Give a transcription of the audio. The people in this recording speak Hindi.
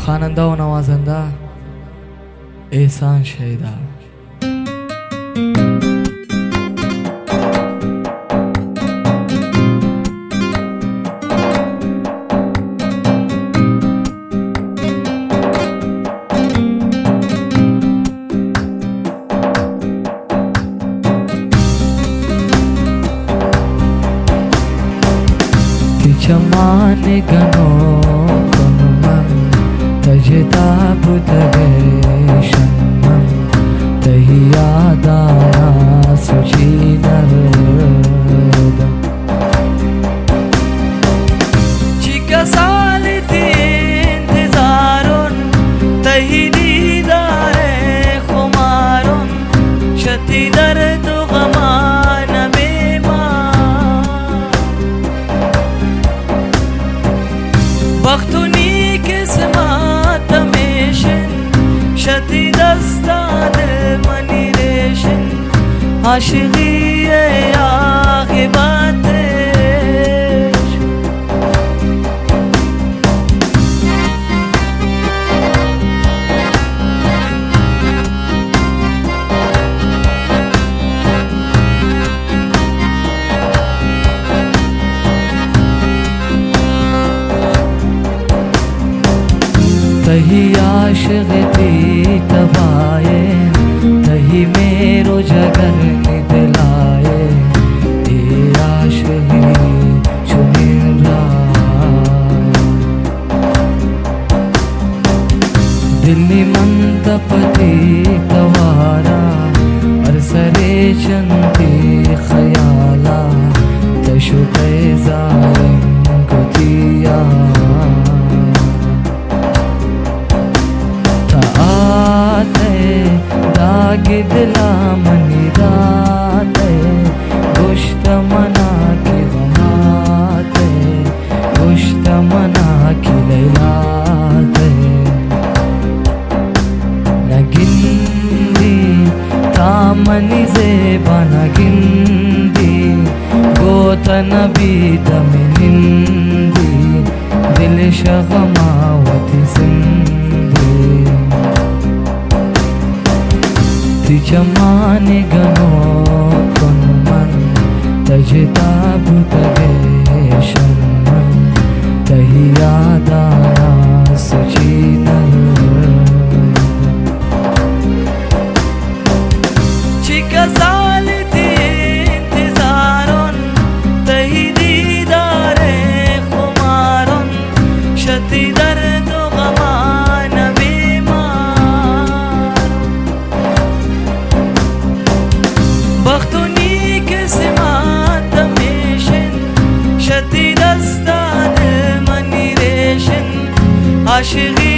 خواننده و نوازنده احسان شیدا. चमान गनो कुनमन तजता बुतगे शन्मन तही यादाया सुची नरदम चिका सालिती इंतजारुन तही दीदारे खुमारुन शती दर्द गमान बख्तुनी किस्मत मेशन शती दस्तान मनी रेशन आशिकी आखिबत तही आशिक़ी तबाए तही मेरो जगर निदलाए ए आशिक़ी चुनिरा दिल्ली मंतपति तवारा अरसरे चंती खयाला तशुते जालिम कुतिया दागी दिला मनी राते गुश्त मना की गमाते गुश्त मना की लैलाते नगिंदी तामनी ज़ेबा नगिंदी गोत नबी दमिनिंदी दिल शगमावती जिंदी चमान गनो कुनमन तजता बुतगे शन्मन तही यादाया सुची नरदम चिका सालिती इंतजारुन तही दीदारे खुमारुन शती दर्द गमान बख्तुनी किस्मत मेशन शती दस्तान मनी रेशन आशिकी